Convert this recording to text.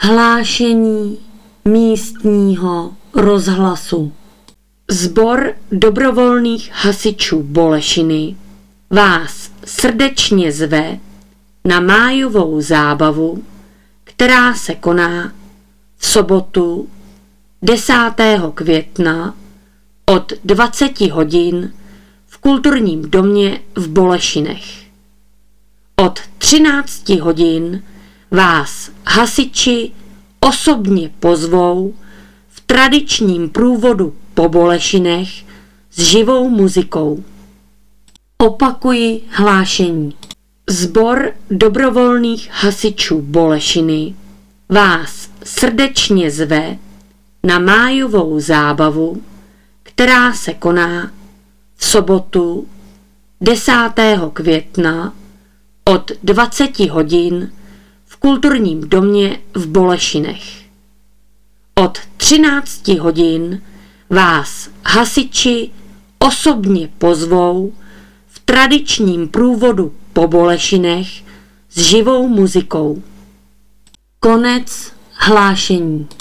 Hlášení místního rozhlasu. Sbor dobrovolných hasičů Bolešiny vás srdečně zve na májovou zábavu, která se koná v sobotu 10. května od 20 hodin v kulturním domě v Bolešinech. Od 13 hodin vás hasiči osobně pozvou v tradičním průvodu po Bolešinech s živou muzikou. Opakuji hlášení. Sbor dobrovolných hasičů Bolešiny vás srdečně zve na májovou zábavu, která se koná v sobotu 10. května od 20 hodin v kulturním domě v Bolešinech. Od 13 hodin vás hasiči osobně pozvou v tradičním průvodu po Bolešinech s živou muzikou. Konec hlášení.